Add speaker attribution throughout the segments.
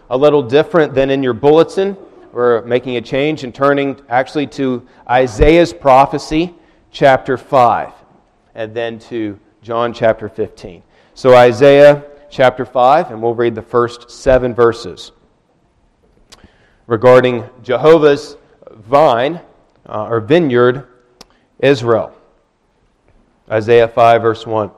Speaker 1: a little different than in your bulletin. We're making a change and turning actually to Isaiah's prophecy, chapter 5, and then to John chapter 15. So Isaiah chapter 5, and we'll read the first 7 verses regarding Jehovah's vine, or vineyard, Israel. Isaiah 5, verse 1.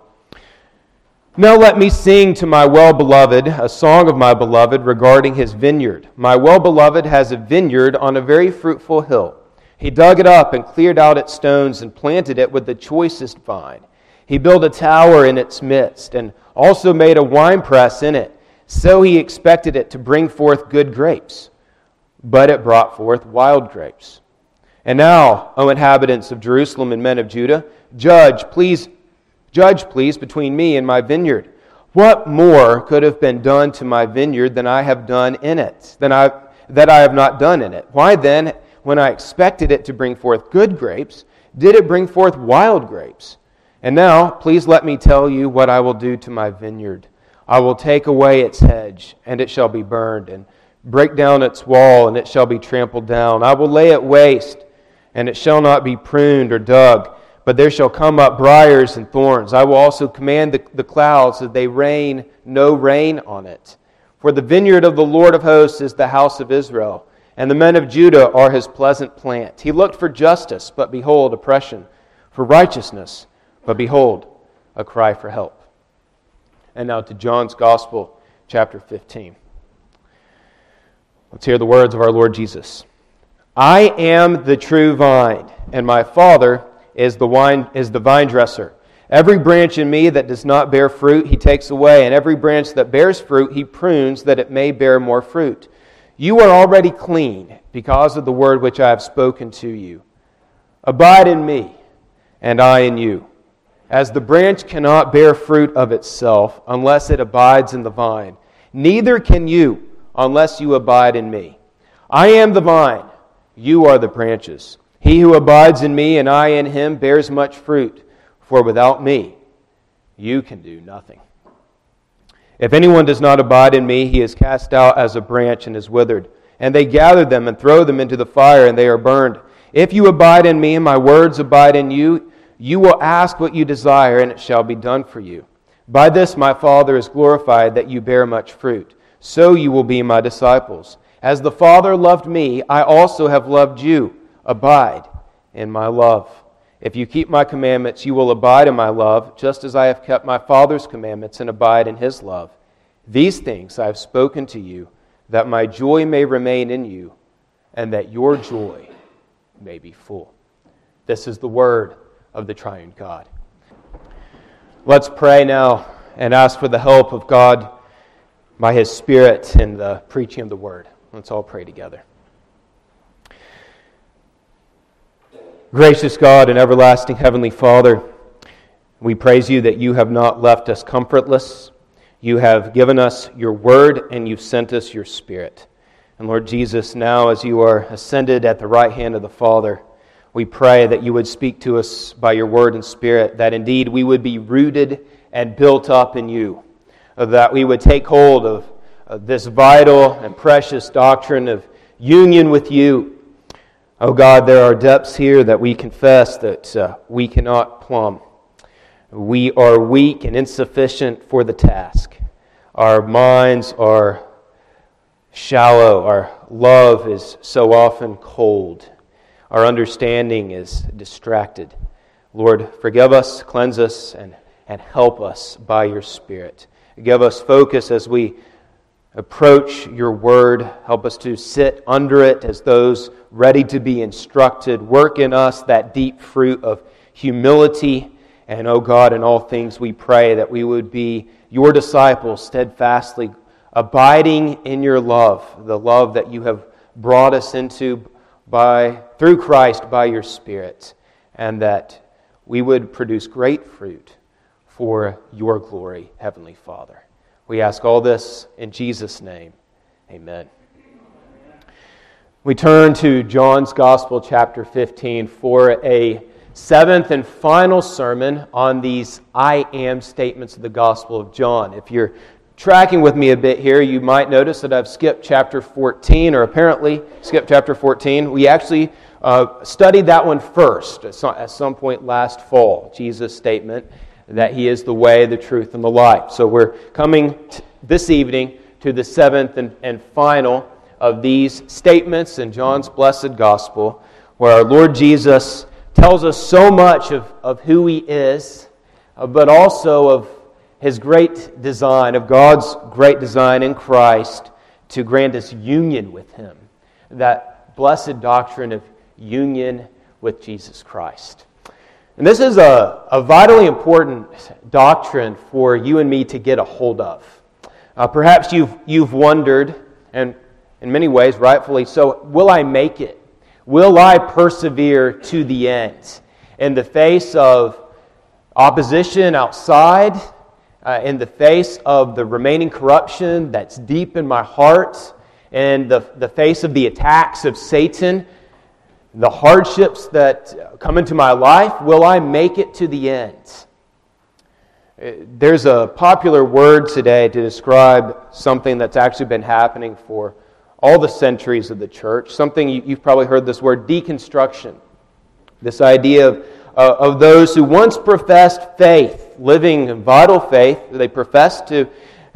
Speaker 1: Now let me sing to my well-beloved a song of my beloved regarding his vineyard. My well-beloved has a vineyard on a very fruitful hill. He dug it up and cleared out its stones and planted it with the choicest vine. He built a tower in its midst and also made a winepress in it. So he expected it to bring forth good grapes, but it brought forth wild grapes. And now, O inhabitants of Jerusalem and men of Judah, judge, please, between me and my vineyard. What more could have been done to my vineyard than I have done in it, that I have not done in it? Why then, when I expected it to bring forth good grapes, did it bring forth wild grapes? And now, please let me tell you what I will do to my vineyard. I will take away its hedge, and it shall be burned, and break down its wall, and it shall be trampled down. I will lay it waste, and it shall not be pruned or dug, but there shall come up briars and thorns. I will also command the clouds that they rain no rain on it. For the vineyard of the Lord of hosts is the house of Israel, and the men of Judah are his pleasant plant. He looked for justice, but behold, oppression, for righteousness, but behold, a cry for help. And now to John's Gospel, chapter 15. Let's hear the words of our Lord Jesus. I am the true vine, and my Father is the vine dresser. Every branch in me that does not bear fruit, he takes away, and every branch that bears fruit, he prunes, that it may bear more fruit. You are already clean because of the word which I have spoken to you. Abide in me, and I in you. As the branch cannot bear fruit of itself unless it abides in the vine, neither can you unless you abide in me. I am the vine, you are the branches. He who abides in me and I in him bears much fruit, for without me you can do nothing. If anyone does not abide in me, he is cast out as a branch and is withered. And they gather them and throw them into the fire, and they are burned. If you abide in me and my words abide in you, you will ask what you desire, and it shall be done for you. By this my Father is glorified, that you bear much fruit. So you will be my disciples. As the Father loved me, I also have loved you. Abide in my love. If you keep my commandments, you will abide in my love, just as I have kept my Father's commandments and abide in his love. These things I have spoken to you, that my joy may remain in you, and that your joy may be full. This is the word of the triune God. Let's pray now and ask for the help of God by his Spirit in the preaching of the word. Let's all pray together. Gracious God and everlasting Heavenly Father, we praise you that you have not left us comfortless. You have given us your word and you've sent us your Spirit. And Lord Jesus, now as you are ascended at the right hand of the Father, we pray that you would speak to us by your word and Spirit, that indeed we would be rooted and built up in you, that we would take hold of this vital and precious doctrine of union with you. Oh God, there are depths here that we confess that we cannot plumb. We are weak and insufficient for the task. Our minds are shallow. Our love is so often cold. Our understanding is distracted. Lord, forgive us, cleanse us, and help us by your Spirit. Give us focus as we approach your word. Help us to sit under it as those ready to be instructed. Work in us that deep fruit of humility. And, oh God, in all things we pray that we would be your disciples, steadfastly abiding in your love, the love that you have brought us into through Christ by your Spirit, and that we would produce great fruit for your glory, Heavenly Father. We ask all this in Jesus' name. Amen. We turn to John's Gospel, chapter 15, for a seventh and final sermon on these I am statements of the Gospel of John. If you're tracking with me a bit here, you might notice that I've skipped chapter 14, or apparently skipped chapter 14. We actually studied that one first at some point last fall, Jesus' statement that He is the way, the truth, and the life. So we're coming this evening to the seventh and final of these statements in John's blessed gospel, where our Lord Jesus tells us so much of who He is, but also of His great design, of God's great design in Christ to grant us union with Him. That blessed doctrine of union with Jesus Christ. And this is a vitally important doctrine for you and me to get a hold of. Perhaps you've wondered, and in many ways, rightfully so, will I make it? Will I persevere to the end? In the face of opposition outside, in the face of the remaining corruption that's deep in my heart, in the face of the attacks of Satan, the hardships that come into my life, will I make it to the end? There's a popular word today to describe something that's actually been happening for all the centuries of the church. Something you've probably heard this word, deconstruction. This idea of those who once professed faith, living in vital faith, they professed to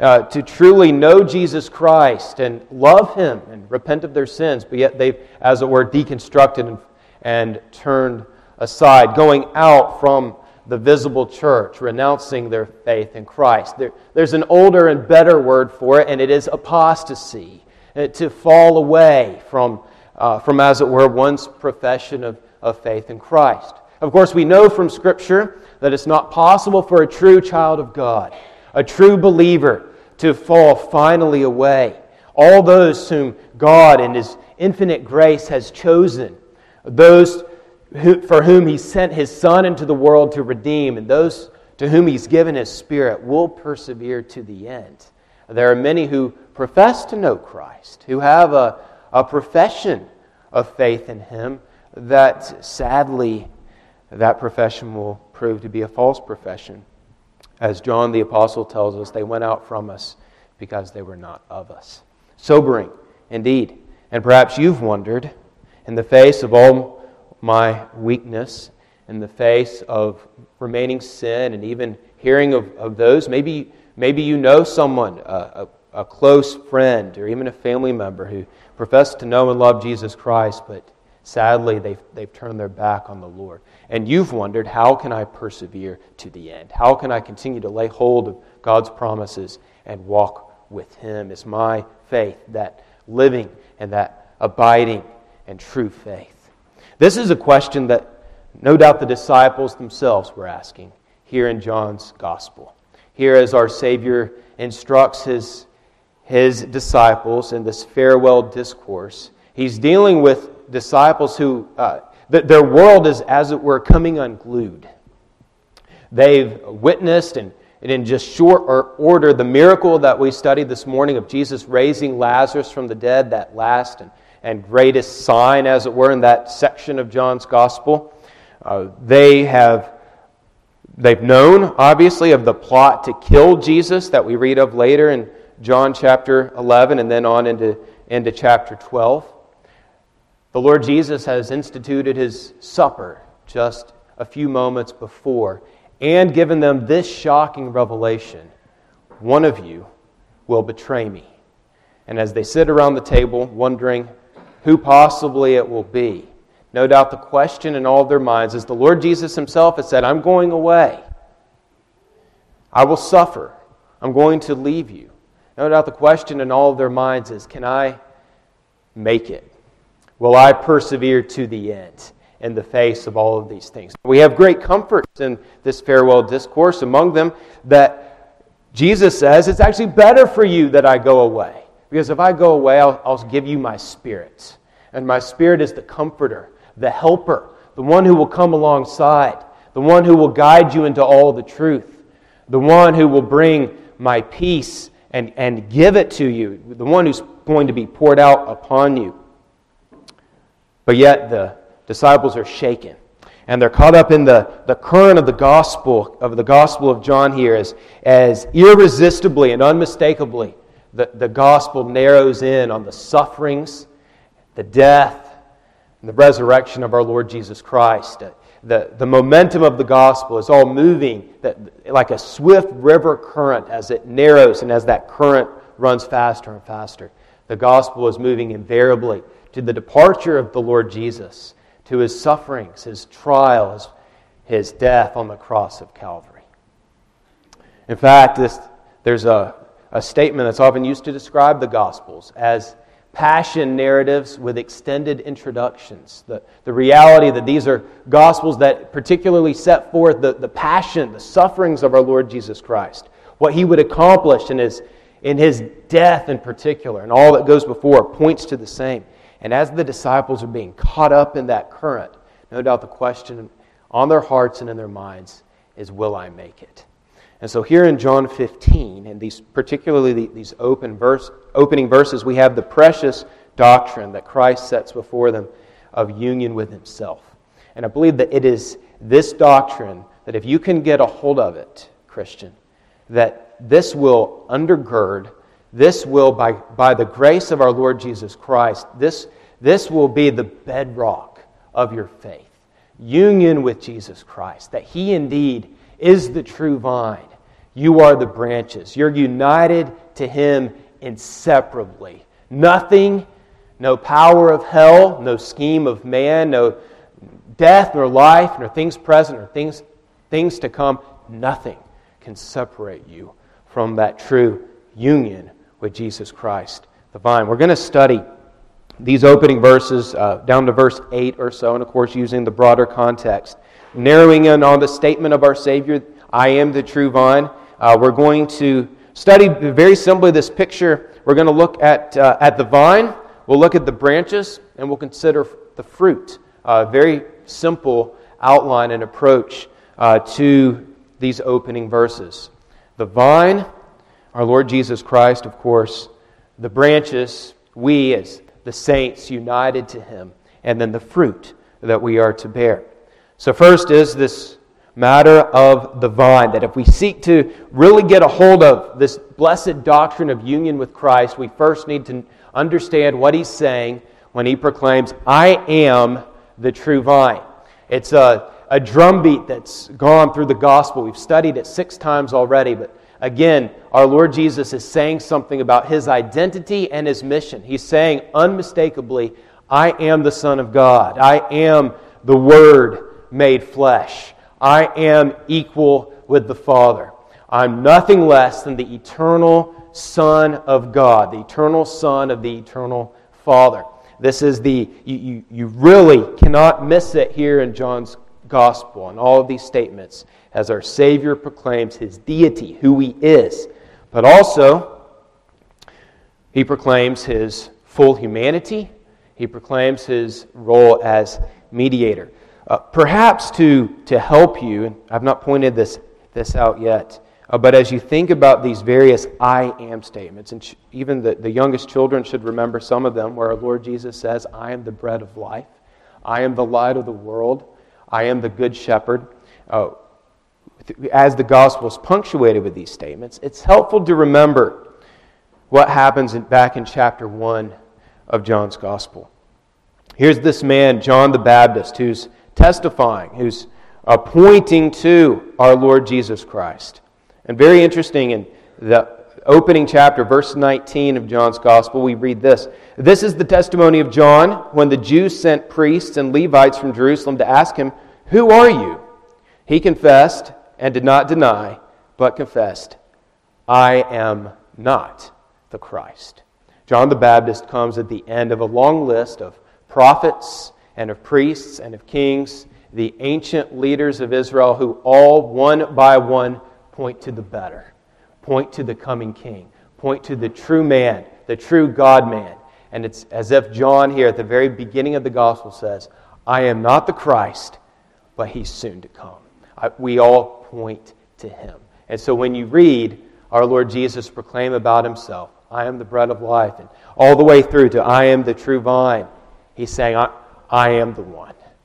Speaker 1: truly know Jesus Christ and love Him and repent of their sins, but yet they've, as it were, deconstructed and turned aside, going out from the visible church, renouncing their faith in Christ. There's an older and better word for it, and it is apostasy, to fall away from as it were, one's profession of faith in Christ. Of course, we know from Scripture that it's not possible for a true child of God, a true believer, to fall finally away. All those whom God in His infinite grace has chosen, those for whom He sent His Son into the world to redeem, and those to whom He's given His Spirit will persevere to the end. There are many who profess to know Christ, who have a profession of faith in Him, that sadly that profession will prove to be a false profession. As John the Apostle tells us, they went out from us because they were not of us. Sobering, indeed. And perhaps you've wondered, in the face of all my weakness, in the face of remaining sin, and even hearing of those, maybe you know someone, a close friend, or even a family member who professed to know and love Jesus Christ, but sadly they've turned their back on the Lord. And you've wondered, how can I persevere to the end? How can I continue to lay hold of God's promises and walk with Him? Is my faith that living and that abiding and true faith? This is a question that no doubt the disciples themselves were asking here in John's Gospel. Here as our Savior instructs His disciples in this farewell discourse, He's dealing with disciples who, their world is, as it were, coming unglued. They've witnessed and in just short order the miracle that we studied this morning of Jesus raising Lazarus from the dead, that last and greatest sign, as it were, in that section of John's Gospel. They've known, obviously, of the plot to kill Jesus that we read of later in John chapter 11 and then on into chapter 12. The Lord Jesus has instituted His supper just a few moments before and given them this shocking revelation: one of you will betray me. And as they sit around the table wondering who possibly it will be, no doubt the question in all of their minds is, the Lord Jesus Himself has said, I'm going away. I will suffer. I'm going to leave you. No doubt the question in all of their minds is, can I make it? Will I persevere to the end in the face of all of these things? We have great comforts in this farewell discourse. Among them, that Jesus says, it's actually better for you that I go away. Because if I go away, I'll give you my Spirit. And my Spirit is the comforter, the helper, the one who will come alongside, the one who will guide you into all the truth, the one who will bring my peace and give it to you, the one who's going to be poured out upon you. But yet the disciples are shaken. And they're caught up in the current of the Gospel of John here as irresistibly and unmistakably the Gospel narrows in on the sufferings, the death, and the resurrection of our Lord Jesus Christ. The momentum of the Gospel is all moving like a swift river current as it narrows and as that current runs faster and faster. The Gospel is moving invariably to the departure of the Lord Jesus, to His sufferings, His trial, His death on the cross of Calvary. In fact, there's a statement that's often used to describe the Gospels as passion narratives with extended introductions. The reality that these are Gospels that particularly set forth the passion, the sufferings of our Lord Jesus Christ, what He would accomplish in His death in particular, and all that goes before points to the same. And as the disciples are being caught up in that current, no doubt the question on their hearts and in their minds is, will I make it? And so here in John 15, and particularly these opening verses, we have the precious doctrine that Christ sets before them of union with Himself. And I believe that it is this doctrine that if you can get a hold of it, Christian, that this will undergird, this will, by the grace of our Lord Jesus Christ, this will be the bedrock of your faith. Union with Jesus Christ, that He indeed is the true vine. You are the branches. You're united to Him inseparably. Nothing, no power of hell, no scheme of man, no death nor life, nor things present or things to come, nothing can separate you from that true union with Jesus Christ, the vine. We're going to study these opening verses down to verse 8 or so, and of course using the broader context, narrowing in on the statement of our Savior, I am the true vine. We're going to study very simply this picture. We're going to look at the vine, we'll look at the branches, and we'll consider the fruit. Very simple outline and approach to these opening verses. The vine, our Lord Jesus Christ, of course. The branches, we as the saints united to Him. And then the fruit that we are to bear. So first is this matter of the vine, that if we seek to really get a hold of this blessed doctrine of union with Christ, we first need to understand what He's saying when He proclaims, I am the true vine. It's a drumbeat that's gone through the gospel. We've studied it 6 times already, but again, our Lord Jesus is saying something about His identity and His mission. He's saying unmistakably, I am the Son of God. I am the Word made flesh. I am equal with the Father. I'm nothing less than the eternal Son of God, the eternal Son of the eternal Father. This is you really cannot miss it here in John's Gospel and all of these statements as our Savior proclaims His deity, who He is. But also, He proclaims His full humanity. He proclaims His role as mediator. Perhaps to help you, and I've not pointed this out yet, but as you think about these various I am statements, and even the youngest children should remember some of them, where our Lord Jesus says, I am the bread of life. I am the light of the world. I am the good shepherd. As the gospel is punctuated with these statements, it's helpful to remember what happens back in chapter 1 of John's gospel. Here's this man, John the Baptist, who's testifying, who's pointing to our Lord Jesus Christ. And very interesting, in the opening chapter, verse 19 of John's gospel, we read this. This is the testimony of John when the Jews sent priests and Levites from Jerusalem to ask him, who are you? He confessed and did not deny, but confessed, I am not the Christ. John the Baptist comes at the end of a long list of prophets and of priests and of kings, the ancient leaders of Israel who all, one by one, point to the better, point to the coming king, point to the true man, the true God-man. And it's as if John here at the very beginning of the gospel says, I am not the Christ, but He's soon to come. We all point to Him. And so when you read our Lord Jesus proclaim about Himself, I am the bread of life, and all the way through to I am the true vine, He's saying, I am the one.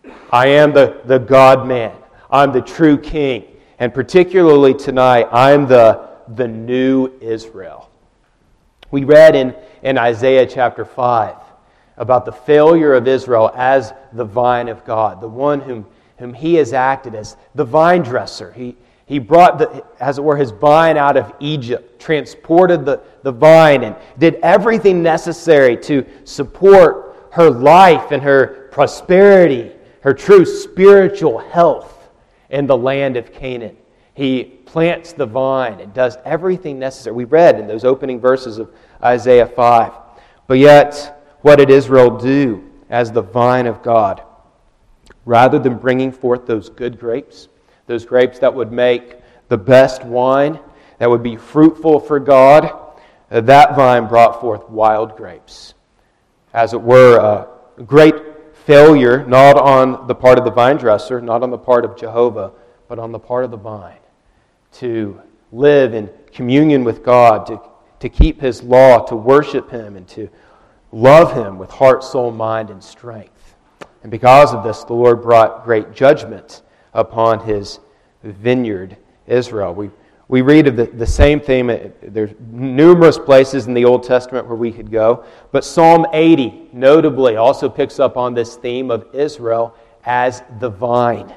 Speaker 1: I am the God-man. I'm the true king. And particularly tonight, I'm the new Israel. We read in Isaiah chapter 5 about the failure of Israel as the vine of God, the one whom he has acted as the vine dresser. He brought, as it were, his vine out of Egypt, transported the vine, and did everything necessary to support her life and her prosperity, her true spiritual health in the land of Canaan. He plants the vine and does everything necessary. We read in those opening verses of Isaiah 5. But yet, what did Israel do as the vine of God? Rather than bringing forth those good grapes, those grapes that would make the best wine, that would be fruitful for God, that vine brought forth wild grapes. As it were, a great failure, not on the part of the vine dresser, not on the part of Jehovah, but on the part of the vine, to live in communion with God, to keep His law, to worship Him, and to love Him with heart, soul, mind, and strength. And because of this, the Lord brought great judgment upon His vineyard, Israel. We read of the same theme. There's numerous places in the Old Testament where we could go. But Psalm 80, notably, also picks up on this theme of Israel as the vine.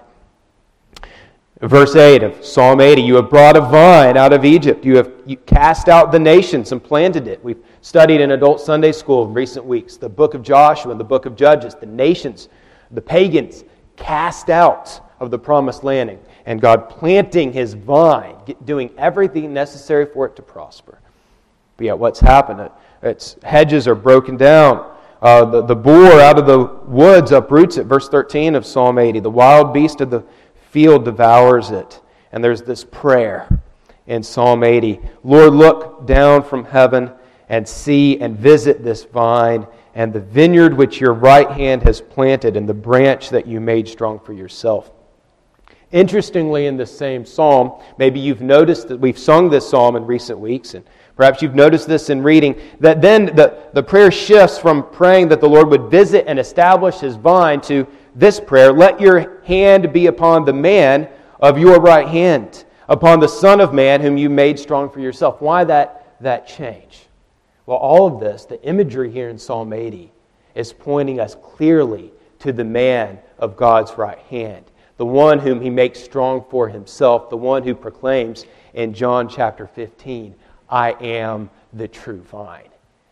Speaker 1: Verse 8 of Psalm 80, you have brought a vine out of Egypt. You cast out the nations and planted it. We've studied in adult Sunday school in recent weeks the book of Joshua and the book of Judges. The nations, the pagans, cast out of the promised land. And God planting His vine, doing everything necessary for it to prosper. But yet what's happened? Its hedges are broken down. The boar out of the woods uproots it. Verse 13 of Psalm 80, the wild beast of the field devours it. And there's this prayer in Psalm 80. Lord, look down from heaven and see and visit this vine and the vineyard which your right hand has planted and the branch that you made strong for yourself. Interestingly, in this same psalm, maybe you've noticed that we've sung this psalm in recent weeks, and perhaps you've noticed this in reading, that then the prayer shifts from praying that the Lord would visit and establish His vine to this prayer, let your hand be upon the man of your right hand, upon the Son of Man whom you made strong for yourself. Why that change? Well, all of this, the imagery here in Psalm 80, is pointing us clearly to the man of God's right hand, the one whom He makes strong for Himself, the one who proclaims in John chapter 15, I am the true vine.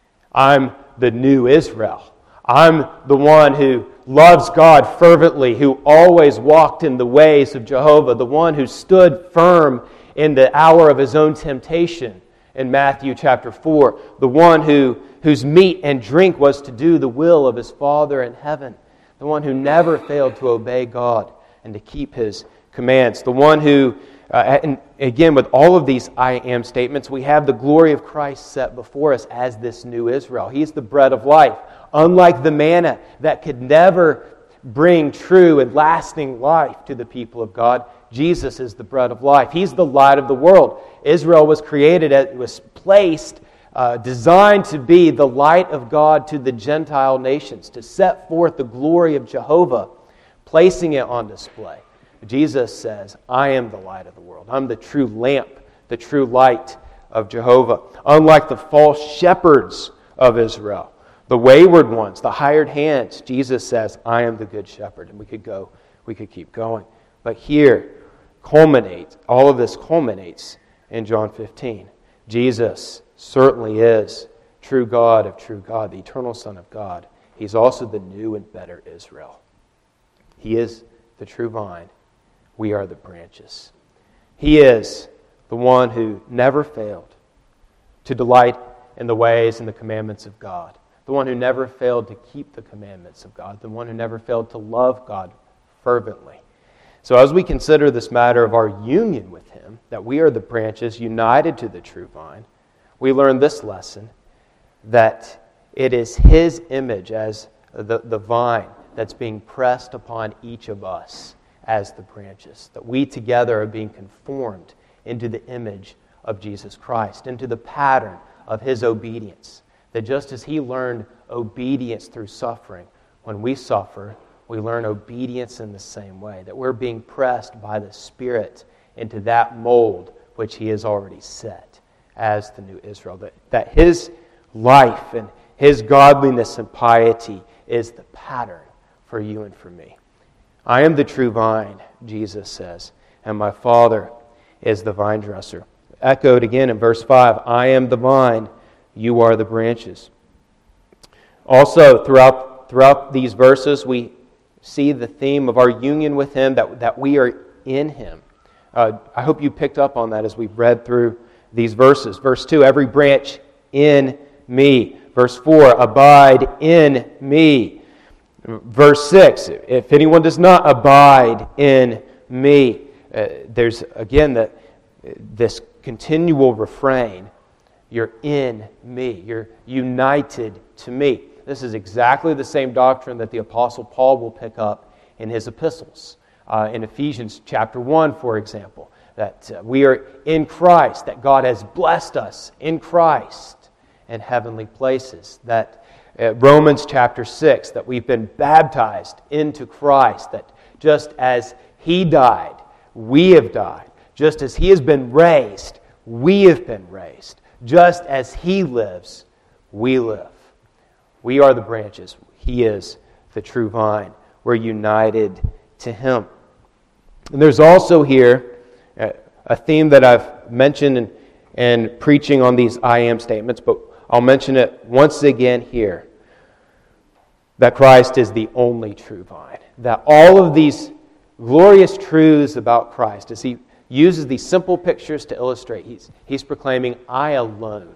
Speaker 1: I'm the new Israel. I'm the one who loves God fervently, who always walked in the ways of Jehovah, the one who stood firm in the hour of his own temptation in Matthew chapter 4, the one whose meat and drink was to do the will of His Father in heaven, the one who never failed to obey God and to keep His commands, the one who, and again, with all of these I am statements, we have the glory of Christ set before us as this new Israel. He's the bread of life. Unlike the manna that could never bring true and lasting life to the people of God, Jesus is the bread of life. He's the light of the world. Israel was created, it was placed, designed to be the light of God to the Gentile nations, to set forth the glory of Jehovah, placing it on display. Jesus says, I am the light of the world. I'm the true lamp, the true light of Jehovah. Unlike the false shepherds of Israel, the wayward ones, the hired hands, Jesus says, I am the good shepherd. And we could keep going. But here, all of this culminates in John 15. Jesus certainly is true God of true God, the eternal Son of God. He's also the new and better Israel. He is the true vine. We are the branches. He is the one who never failed to delight in the ways and the commandments of God. The one who never failed to keep the commandments of God. The one who never failed to love God fervently. So as we consider this matter of our union with Him, that we are the branches united to the true vine, we learn this lesson, that it is His image as the vine that's being pressed upon each of us as the branches. That we together are being conformed into the image of Jesus Christ, into the pattern of His obedience. That just as He learned obedience through suffering, when we suffer, we learn obedience in the same way, that we're being pressed by the Spirit into that mold which He has already set as the new Israel. That His life and His godliness and piety is the pattern for you and for me. I am the true vine, Jesus says, and my Father is the vine dresser. Echoed again in verse 5, I am the vine, you are the branches. Also, throughout these verses, we see the theme of our union with Him, that we are in Him. I hope you picked up on that as we've read through these verses. Verse 2, every branch in me. Verse 4, abide in me. Verse 6, if anyone does not abide in me. There's, again, this continual refrain, you're in me. You're united to me. This is exactly the same doctrine that the Apostle Paul will pick up in his epistles. In Ephesians chapter 1, for example, that we are in Christ, that God has blessed us in Christ in heavenly places. That Romans chapter 6, that we've been baptized into Christ, that just as He died, we have died. Just as He has been raised, we have been raised. Just as He lives, we live. We are the branches. He is the true vine. We're united to Him. And there's also here a theme that I've mentioned in preaching on these I am statements, but I'll mention it once again here. That Christ is the only true vine. That all of these glorious truths about Christ, as He uses these simple pictures to illustrate, He's proclaiming, I alone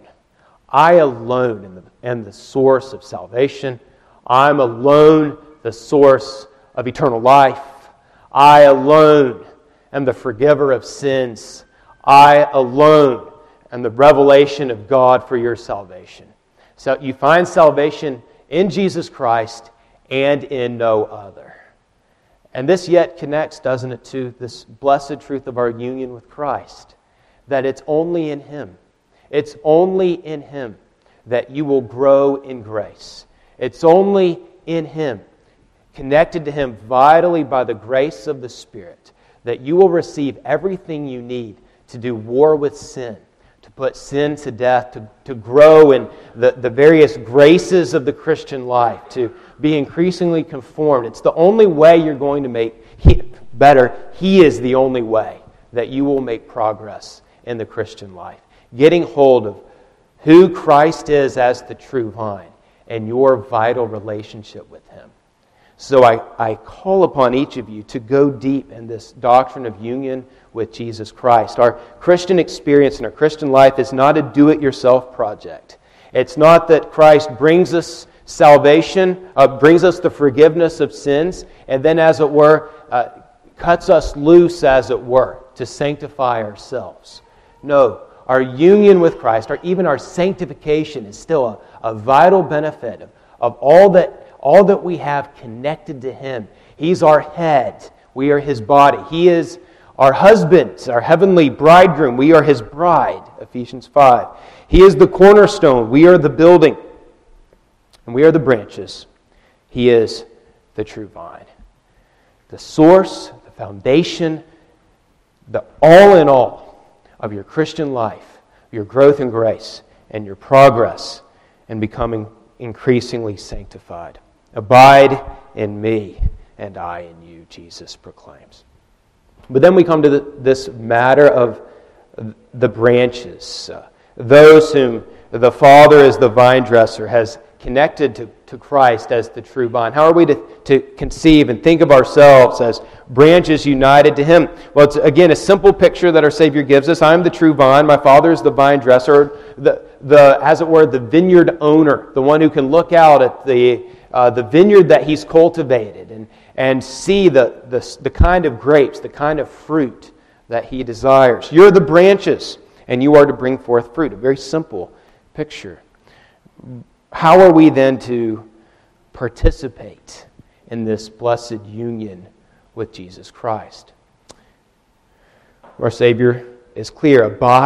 Speaker 1: am the source of salvation. I'm alone the source of eternal life. I alone am the forgiver of sins. I alone am the revelation of God for your salvation. So you find salvation in Jesus Christ and in no other. And this yet connects, doesn't it, to this blessed truth of our union with Christ, that it's only in Him. It's only in Him that you will grow in grace. It's only in Him, connected to Him vitally by the grace of the Spirit, that you will receive everything you need to do war with sin, to put sin to death, to grow in the various graces of the Christian life, to be increasingly conformed. It's the only way you're going to make better. He is the only way that you will make progress in the Christian life. Getting hold of who Christ is as the true vine and your vital relationship with Him. So I call upon each of you to go deep in this doctrine of union with Jesus Christ. Our Christian experience and our Christian life is not a do-it-yourself project. It's not that Christ brings us salvation, brings us the forgiveness of sins, and then, as it were, cuts us loose, as it were, to sanctify ourselves. No, our union with Christ, or even our sanctification, is still a vital benefit of all that we have connected to Him. He's our head. We are His body. He is our husband, our heavenly bridegroom. We are His bride, Ephesians 5. He is the cornerstone. We are the building. And we are the branches. He is the true vine. The source, the foundation, the all in all of your Christian life, your growth in grace, and your progress in becoming increasingly sanctified. Abide in me, and I in you, Jesus proclaims. But then we come to this matter of the branches, those whom the Father as the vine dresser has connected to Christ as the true vine. How are we to conceive and think of ourselves as branches united to Him? Well, it's again a simple picture that our Savior gives us. I am the true vine. My Father is the vine dresser. As it were, the vineyard owner, the one who can look out at the vineyard that He's cultivated and see the kind of grapes, the kind of fruit that He desires. You're the branches, and you are to bring forth fruit. A very simple picture. How are we then to participate in this blessed union with Jesus Christ? Our Savior is clear.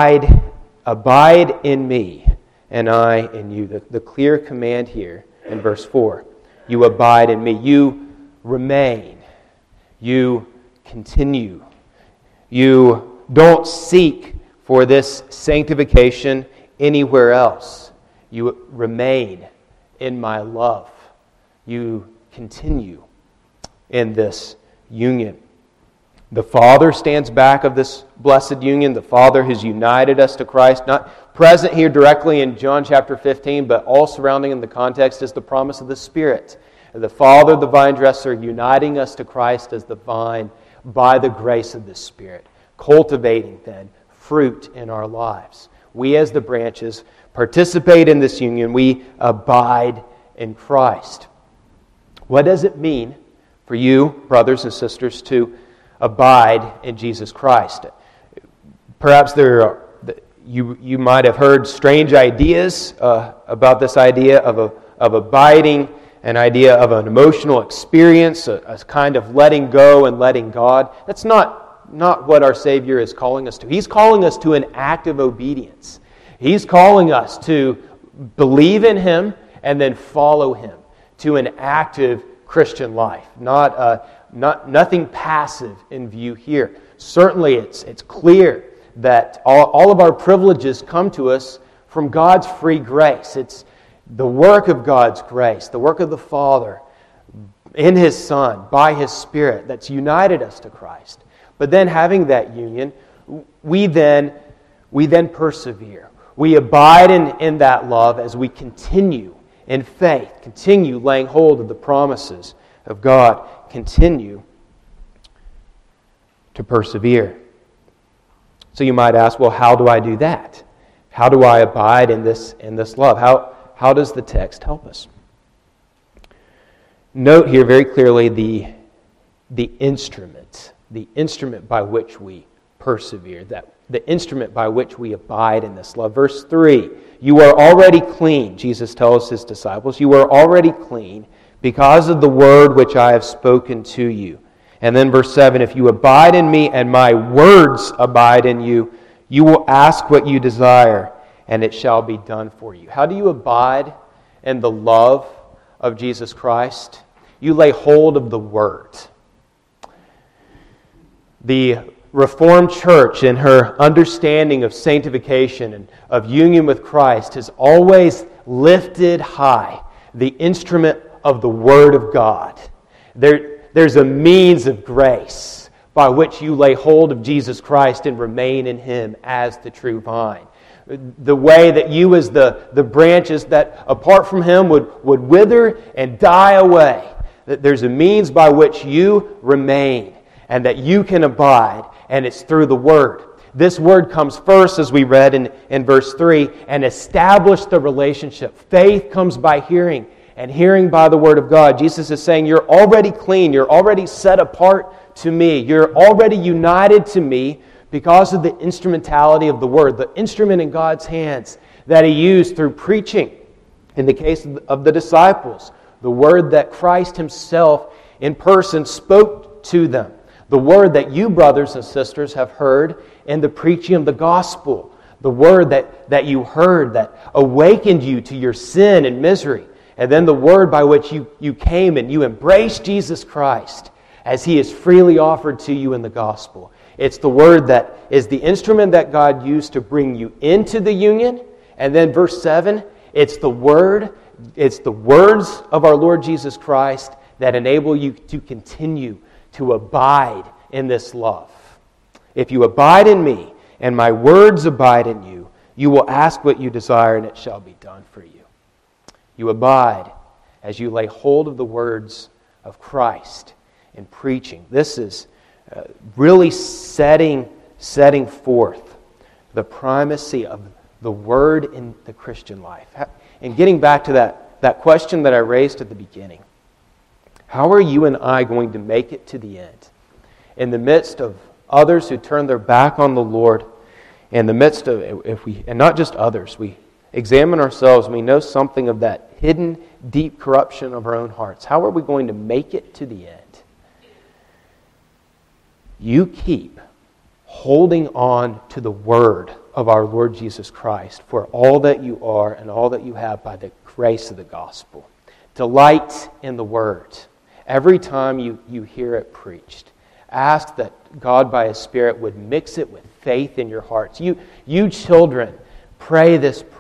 Speaker 1: Abide in me, and I in you. The clear command here in verse 4. You abide in me. You remain. You continue. You don't seek for this sanctification anywhere else. You remain in my love. You continue in this union. The Father stands back of this blessed union. The Father has united us to Christ. Not present here directly in John chapter 15, but all surrounding in the context is the promise of the Spirit. The Father, the vine dresser, uniting us to Christ as the vine by the grace of the Spirit. Cultivating, then, fruit in our lives. We as the branches participate in this union. We abide in Christ. What does it mean for you, brothers and sisters, to abide in Jesus Christ? Perhaps you might have heard strange ideas about this idea of abiding, an idea of an emotional experience, a kind of letting go and letting God. That's not what our Savior is calling us to. He's calling us to an act of obedience. He's calling us to believe in Him and then follow Him, to an active Christian life, nothing passive in view here. Certainly it's clear that all of our privileges come to us from God's free grace. It's the work of God's grace, the work of the Father in His Son, by His Spirit, that's united us to Christ. But then having that union, we then persevere. We abide in that love as we continue in faith, continue laying hold of the promises of God, continue to persevere. So you might ask, well, how do I do that? How do I abide in this love? How does the text help us? Note here very clearly the instrument by which we persevere, the instrument by which we abide in this love. Verse 3, you are already clean, Jesus tells His disciples. You are already clean because of the word which I have spoken to you. And then verse 7, if you abide in me and my words abide in you, you will ask what you desire and it shall be done for you. How do you abide in the love of Jesus Christ? You lay hold of the Word. The Reformed Church, in her understanding of sanctification and of union with Christ, has always lifted high the instrument of the Word of God. There's a means of grace by which you lay hold of Jesus Christ and remain in Him as the true vine. The way that you as the branches that apart from Him would wither and die away. That there's a means by which you remain and that you can abide, and it's through the Word. This Word comes first, as we read in verse 3, and establish the relationship. Faith comes by hearing, and hearing by the Word of God. Jesus is saying, you're already clean, you're already set apart to me, you're already united to me because of the instrumentality of the Word, the instrument in God's hands that He used through preaching. In the case of the disciples, the Word that Christ Himself in person spoke to them. The Word that you, brothers and sisters, have heard in the preaching of the gospel. The Word that you heard that awakened you to your sin and misery. And then the Word by which you came and you embraced Jesus Christ as He is freely offered to you in the gospel. It's the Word that is the instrument that God used to bring you into the union. And then verse 7, it's the words of our Lord Jesus Christ that enable you to continue to abide in this love. If you abide in me and my words abide in you, you will ask what you desire and it shall be done for you. You abide as you lay hold of the words of Christ in preaching. This is really setting forth the primacy of the Word in the Christian life. And getting back to that question that I raised at the beginning. How are you and I going to make it to the end? In the midst of others who turn their back on the Lord, in the midst of, and not just others, we examine ourselves and we know something of that hidden, deep corruption of our own hearts. How are we going to make it to the end? You keep holding on to the Word of our Lord Jesus Christ for all that you are and all that you have by the grace of the gospel. Delight in the Word. every time you hear it preached. Ask that God by His Spirit would mix it with faith in your hearts. You children, pray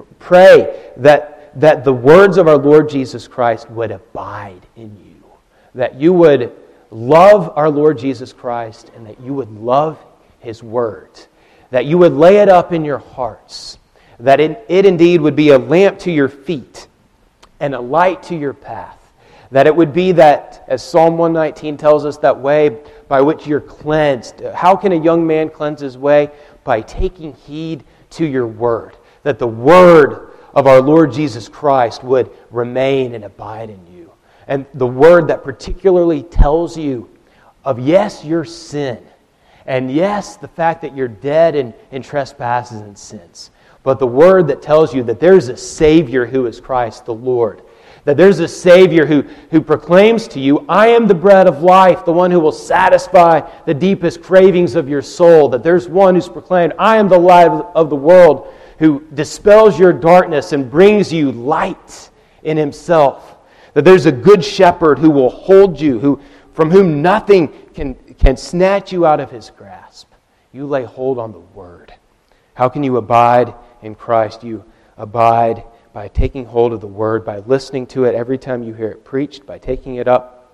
Speaker 1: that the words of our Lord Jesus Christ would abide in you. That you would love our Lord Jesus Christ and that you would love His Word. That you would lay it up in your hearts. That it indeed would be a lamp to your feet and a light to your path. That it would be that, as Psalm 119 tells us, that way by which you're cleansed. How can a young man cleanse his way? By taking heed to your Word. That the Word of our Lord Jesus Christ would remain and abide in you. And the Word that particularly tells you of, yes, your sin. And yes, the fact that you're dead in trespasses and sins. But the Word that tells you that there's a Savior who is Christ the Lord. That there's a Savior who proclaims to you, I am the bread of life, the one who will satisfy the deepest cravings of your soul. That there's one who's proclaimed, I am the light of the world, who dispels your darkness and brings you light in Himself. That there's a good shepherd who will hold you, from whom nothing can snatch you out of His grasp. You lay hold on the Word. How can you abide in Christ? You abide by taking hold of the Word, by listening to it every time you hear it preached, by taking it up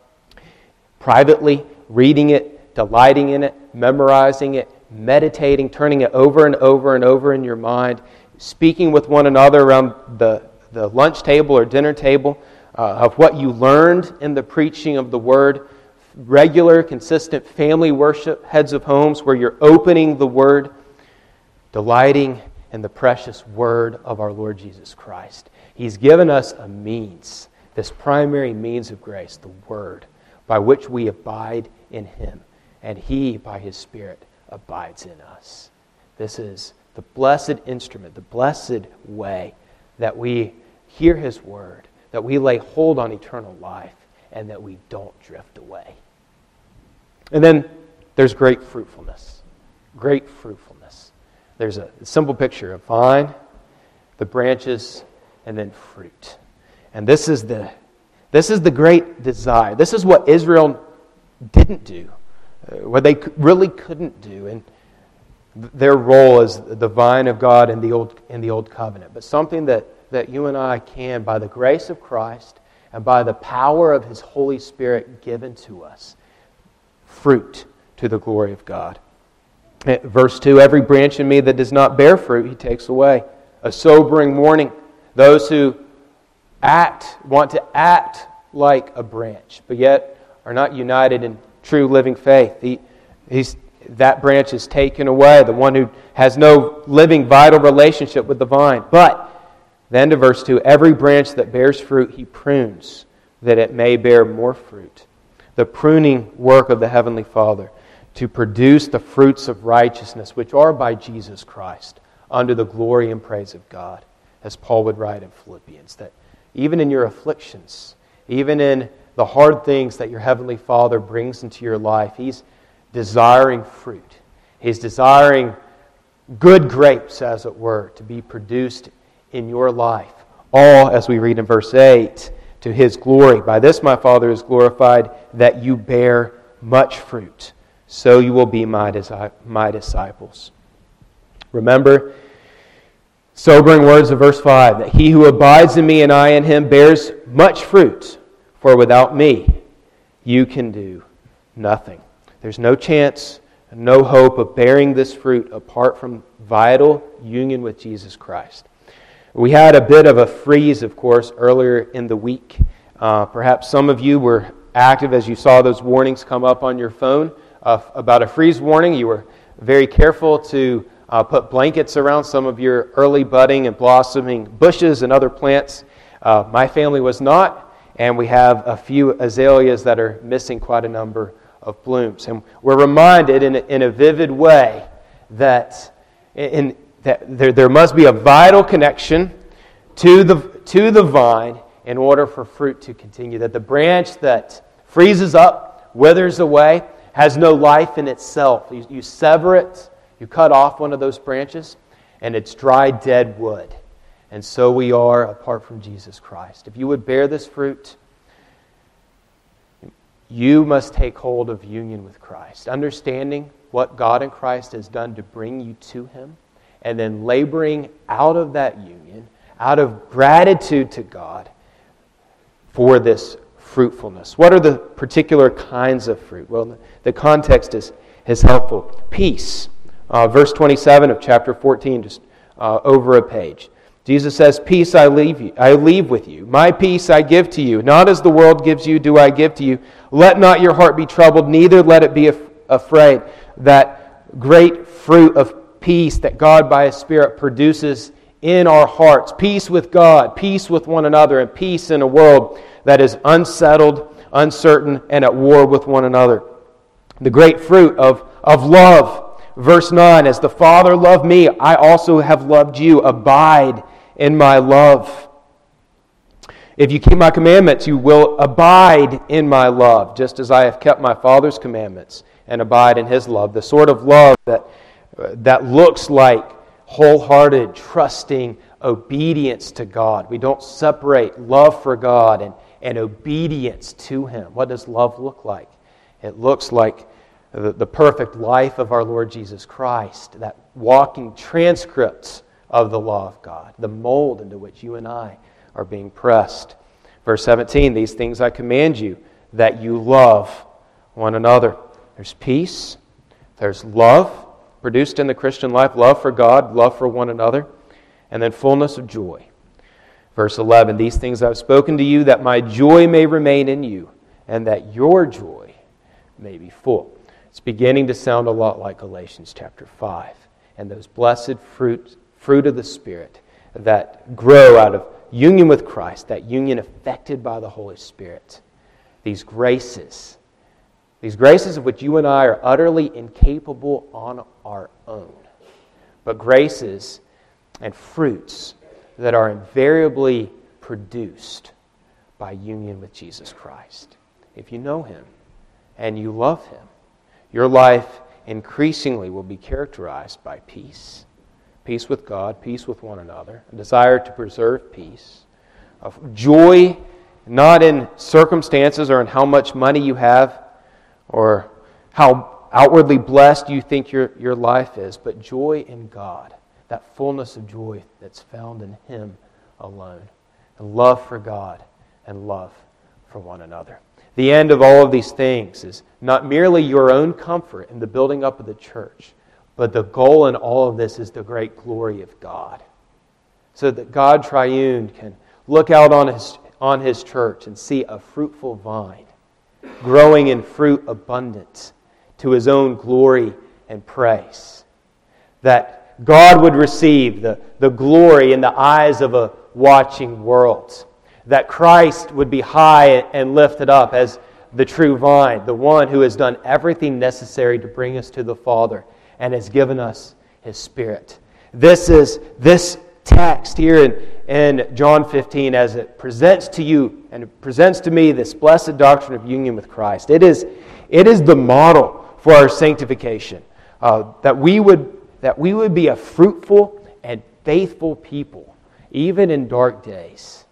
Speaker 1: privately, reading it, delighting in it, memorizing it, meditating, turning it over and over and over in your mind, speaking with one another around the lunch table or dinner table of what you learned in the preaching of the Word, regular, consistent family worship, heads of homes, where you're opening the Word, delighting in the precious Word of our Lord Jesus Christ. He's given us a means, this primary means of grace, the Word, by which we abide in Him, and He, by His Spirit, abides in us. This is the blessed instrument, the blessed way that we hear His Word, that we lay hold on eternal life, and that we don't drift away. And then there's great fruitfulness. Great fruitfulness. There's a simple picture of vine, the branches, and then fruit. And this is the great desire. This is what Israel didn't do, what they really couldn't do, and their role as the vine of God in the old covenant. But something that you and I can, by the grace of Christ and by the power of His Holy Spirit given to us, fruit to the glory of God. Verse 2, every branch in me that does not bear fruit, He takes away. A sobering warning. Those who want to act like a branch, but yet are not united in true living faith. That branch is taken away, the one who has no living, vital relationship with the vine. But, the end of verse 2, every branch that bears fruit, He prunes, that it may bear more fruit. The pruning work of the Heavenly Father to produce the fruits of righteousness, which are by Jesus Christ, unto the glory and praise of God. As Paul would write in Philippians, that even in your afflictions, even in the hard things that your Heavenly Father brings into your life, He's desiring fruit. He's desiring good grapes, as it were, to be produced in your life. All, as we read in verse 8, to His glory. By this my Father is glorified, that you bear much fruit. So you will be my disciples. Remember, sobering words of verse 5, that he who abides in me and I in him bears much fruit, for without me you can do nothing. There's no chance, no hope of bearing this fruit apart from vital union with Jesus Christ. We had a bit of a freeze, of course, earlier in the week. Perhaps some of you were active as you saw those warnings come up on your phone about a freeze warning. You were very careful to put blankets around some of your early budding and blossoming bushes and other plants. My family was not, and we have a few azaleas that are missing quite a number of blooms. And we're reminded in a vivid way that there must be a vital connection to the vine in order for fruit to continue. That the branch that freezes up, withers away, has no life in itself. You sever it, you cut off one of those branches, and it's dry, dead wood. And so we are apart from Jesus Christ. If you would bear this fruit, you must take hold of union with Christ, understanding what God in Christ has done to bring you to Him, and then laboring out of that union, out of gratitude to God for this fruitfulness. What are the particular kinds of fruit? Well, the context is helpful. Peace. Verse 27 of chapter 14, just over a page. Jesus says, "Peace I leave with you. My peace I give to you. Not as the world gives you, do I give to you. Let not your heart be troubled, neither let it be afraid." That great fruit of peace that God by His Spirit produces in our hearts. Peace with God, peace with one another, and peace in a world that is unsettled, uncertain, and at war with one another. The great fruit of love. Verse 9, "As the Father loved me, I also have loved you. Abide in my love. If you keep my commandments, you will abide in my love, just as I have kept my Father's commandments and abide in His love." The sort of love that looks like wholehearted, trusting obedience to God. We don't separate love for God and obedience to Him. What does love look like? It looks like the perfect life of our Lord Jesus Christ, that walking transcripts of the law of God, the mold into which you and I are being pressed. Verse 17, "These things I command you, that you love one another." There's peace, there's love produced in the Christian life, love for God, love for one another, and then fullness of joy. Verse 11, "These things I've spoken to you, that my joy may remain in you, and that your joy may be full." It's beginning to sound a lot like Galatians chapter 5, and those blessed fruit of the Spirit that grow out of union with Christ, that union affected by the Holy Spirit. These graces of which you and I are utterly incapable on our own, but graces and fruits that are invariably produced by union with Jesus Christ. If you know Him and you love Him, your life increasingly will be characterized by peace. Peace with God, peace with one another, a desire to preserve peace, of joy not in circumstances or in how much money you have or how outwardly blessed you think your life is, but joy in God, that fullness of joy that's found in Him alone, and love for God and love for one another. The end of all of these things is not merely your own comfort in the building up of the church, but the goal in all of this is the great glory of God. So that God Triune can look out on His church and see a fruitful vine growing in fruit abundant to His own glory and praise. That God would receive the glory in the eyes of a watching world. That Christ would be high and lifted up as the true vine, the one who has done everything necessary to bring us to the Father and has given us His Spirit. This text here in John 15, as it presents to you and it presents to me this blessed doctrine of union with Christ, it is the model for our sanctification, that we would be a fruitful and faithful people, even in dark days.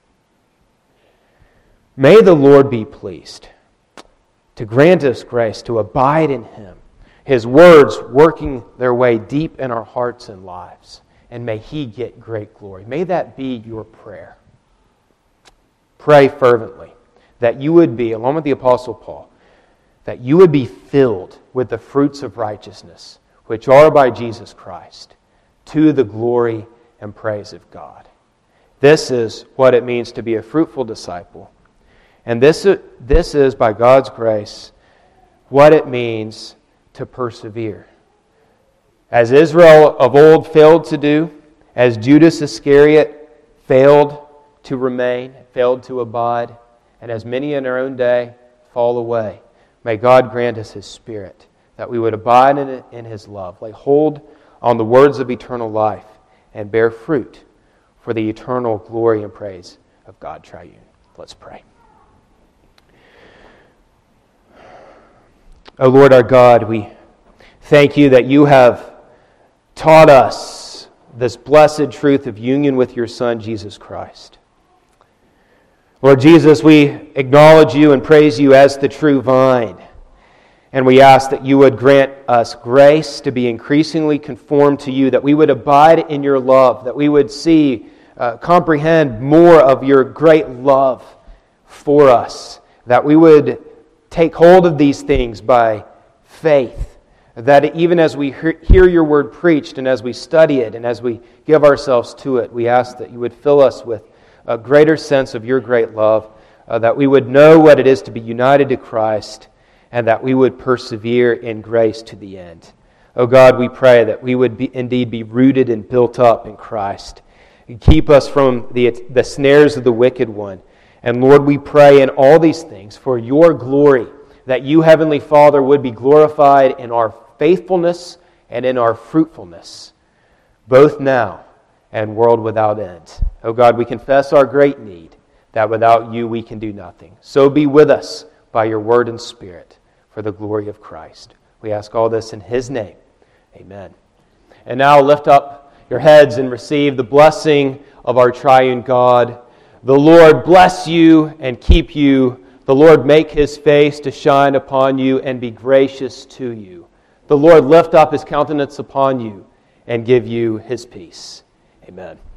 Speaker 1: May the Lord be pleased to grant us grace to abide in Him, His words working their way deep in our hearts and lives, and may He get great glory. May that be your prayer. Pray fervently that you would be, along with the Apostle Paul, that you would be filled with the fruits of righteousness, which are by Jesus Christ, to the glory and praise of God. This is what it means to be a fruitful disciple. And this is, by God's grace, what it means to persevere. As Israel of old failed to do, as Judas Iscariot failed to remain, failed to abide, and as many in our own day fall away, may God grant us His Spirit, that we would abide in His love, lay hold on the words of eternal life, and bear fruit for the eternal glory and praise of God Triune. Let's pray. O Lord our God, we thank You that You have taught us this blessed truth of union with Your Son, Jesus Christ. Lord Jesus, we acknowledge you and praise you as the true vine. And we ask that you would grant us grace to be increasingly conformed to you, that we would abide in your love, that we would comprehend more of your great love for us, that we would take hold of these things by faith, that even as we hear your word preached and as we study it and as we give ourselves to it, we ask that you would fill us with a greater sense of your great love, that we would know what it is to be united to Christ, and that we would persevere in grace to the end. Oh God, we pray that we would indeed be rooted and built up in Christ. Keep us from the snares of the wicked one. And Lord, we pray in all these things for your glory, that you, Heavenly Father, would be glorified in our faithfulness and in our fruitfulness, both now and world without end. Oh God, we confess our great need, that without you we can do nothing. So be with us by your word and spirit, for the glory of Christ. We ask all this in his name. Amen. And now lift up your heads and receive the blessing of our triune God. The Lord bless you and keep you. The Lord make his face to shine upon you and be gracious to you. The Lord lift up his countenance upon you and give you his peace. Amen.